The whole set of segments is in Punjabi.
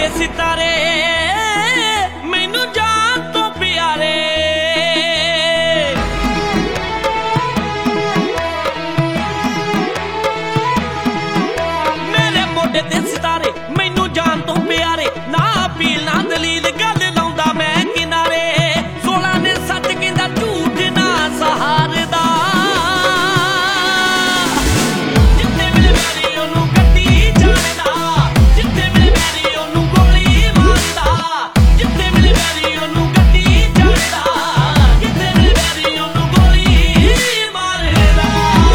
ਦੇ ਸਿਤਾਰੇ ਮੈਨੂੰ ਜਾਨ ਤੋਂ ਪਿਆਰੇ। ਮੇਰੇ ਮੋਢੇ ਤੇ ਸਿਤਾਰੇ ਮੈਨੂੰ ਜਾਨ ਤੋਂ ਪਿਆਰੇ। ਨਾ ਅਪੀਲ ਨਾ ਦਲੀਲ ਗੱਲ ਲਾਉਂਦਾ ਮੈਂ ਕਿਨਾਰੇ। 16 ਨੇ ਸੱਚ ਕਹਿੰਦਾ ਝੂਠ ਨਾ ਸਹਾਰਦਾ। ਜਿੱਥੇ ਮਿਲੇ ਵੈਰੀ ਉਹਨੂੰ ਗੱਡੀ ਜਾਣਦਾ। ਜਿੱਥੇ ਮਿਲੇ ਵੈਰੀ ਉਹਨੂੰ ਗੋਲੀ ਮਾਰਦਾ। ਜਿੱਥੇ ਮਿਲੇ ਵੈਰੀ ਉਹਨੂੰ ਗੱਡੀ ਜਾਣਦਾ। ਜਿੱਥੇ ਮਿਲੇ ਵੈਰੀ ਉਹਨੂੰ ਗੋਲੀ ਮਾਰਦਾ।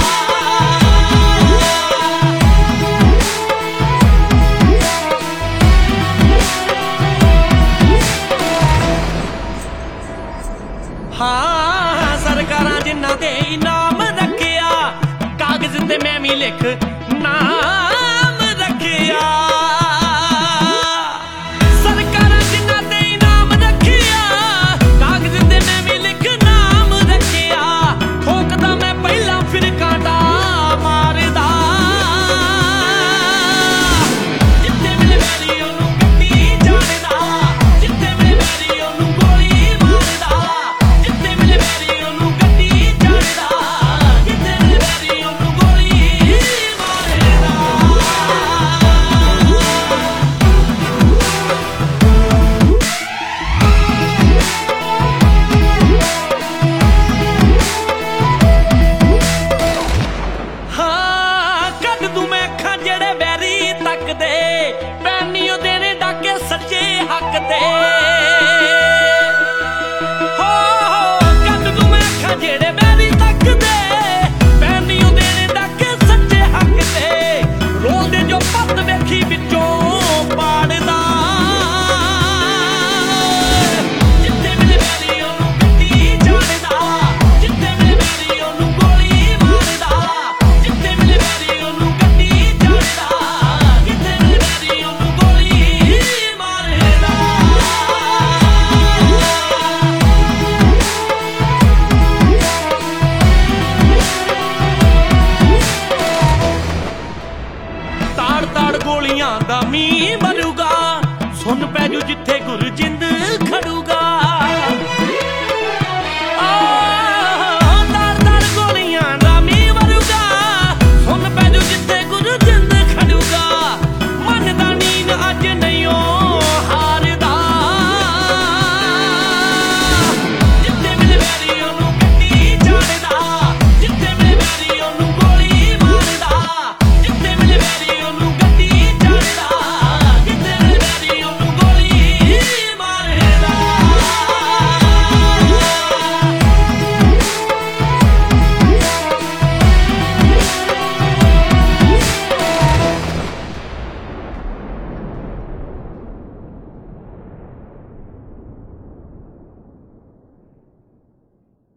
ਹਾਂ ਸਰਕਾਰਾਂ ਜਿਨ੍ਹਾਂ ਦੇ ਇਨਾਮ ਰੱਖਿਆ ਕਾਗਜ਼ ਤੇ ਮੈਂ ਵੀ ਲਿਖ ਨਾਮ ਰੱਖਿਆ। ਸਰਕਾਰਾਂ ਜਿਨ੍ਹਾਂ ਦੇ ਇਨਾਮ ਰੱਖਿਆ ਕਾਗਜ਼ ਤੇ ਮੈਂ ਵੀ ਲਿਖ ਨਾਮ ਰੱਖਿਆ। ਠੋਕਦਾ ਮੈਂ ਪਹਿਲਾਂ ਫਿਰ ਕਾਂਟਾ ਮਾਰਦਾ। ਜਿੱਥੇ ਮਿਲੇ ਵੈਰੀ ਉਹਨੂੰ ਗੱਡੀ ਜਾਣਦਾ। ਜਿੱਥੇ ਮਿਲੇ ਵੈਰੀ ਉਹਨੂੰ ਗੋਲੀ ਮਾਰਦਾ। ਜਿੱਥੇ ਮਿਲੇ ਵੈਰੀ ਉਹਨੂੰ ਗੱਡੀ ਜਾਣਦਾ। ਜਿੱਥੇ ਮਿਲੇ ਵੈਰੀ ਉਹਨੂੰ ਗੋਲੀ ਮਾਰਦਾ। ਹਾਂ ਕੱਢ ਦੂੰ ਮੈਂ ਅੱਖਾਂ ਜਿਹੜੇ ਵੈਰੀ ਤੱਕਦੇ। ਪੈਨੀ ਉਹਦੇ ਨੇ ਡਾਕੇ ਸੱਚੇ ਹੱਕ ਤੇ। ਹੋ ਕੱਢ ਦੂੰ ਮੈਂ ਅੱਖਾਂ ਜਿਹੜੇ ਵੈਰੀ ਤੱਕਦੇ। ਪੈਨੀ ਉਹਦੇ ਨੇ ਡਾਕੇ ਸੱਚੇ ਹੱਕ ਤੇ। ਰੋਲਦੇ ਜੋ ਪੱਤ ਵੇਖੀ ਵਿੱਚੋਂ ਪਾੜਦਾ। ਜਿੱਥੇ ਮਿਲੇ ਵੈਰੀ ਉਹਨੂੰ ਗੱਡੀ ਜਾਣਦਾ। ਜਿੱਥੇ ਮਿਲੇ ਵੈਰੀ ਉਹਨੂੰ ਗੋਲੀ ਮਾਰਦਾ। ਜਿੱਥੇ ਮਿਲੇ ਵੈਰੀ ਉਹਨੂੰ ਗੱਡੀ ਜਾਣਦਾ। ਜਿੱਥੇ ਮਿਲੇ ਵੈਰੀ ਉਹਨੂੰ ਗੋਲੀ ਮਾਰਦਾ। ਤਾੜ ਤਾੜ ਗੋਲੀਆਂ ਦਾ ਮੀਂਹ ਵਰੂਗਾ। ਸੁਣ ਪੈ ਜੂ ਜਿੱਥੇ ਗੁਰੂ ਜਿੰਦ